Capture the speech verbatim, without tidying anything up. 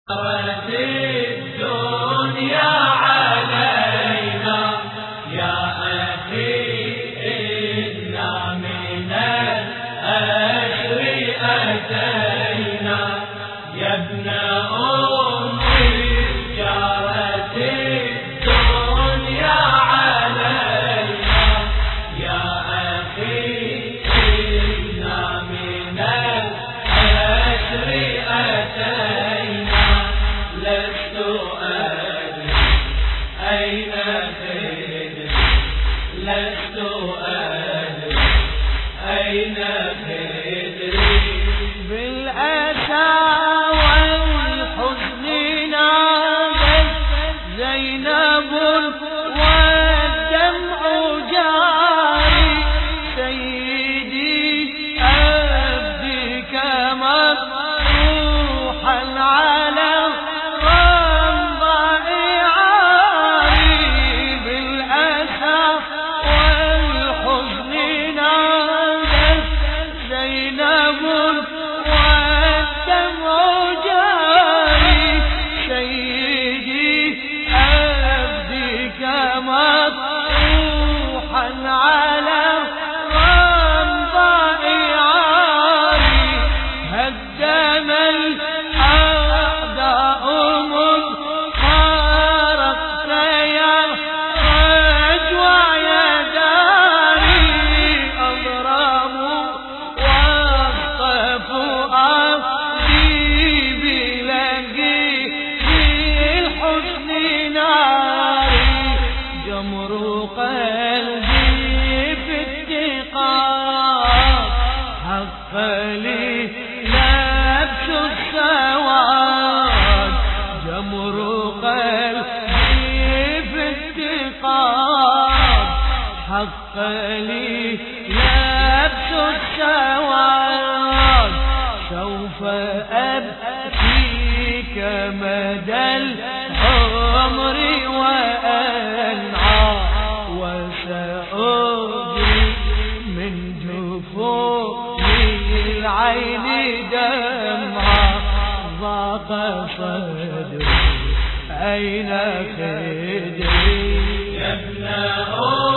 الدنيا علينا يا أخي إنا من الأشر أتينا يا ابن أمي جارت الدنيا علينا يا أخي إنا من الأشر أتينا لست أدري أين خدري لست أدري أين خدري بالأسى والحزن نادت زينب والدمع جاري سيدي أبديك مطروحا على حق لي لبس السواد سوف أبكيك مدى العمر وأنعى وسأجري من جفوني العين دمعا ضاق صدري أين خدري يا ابن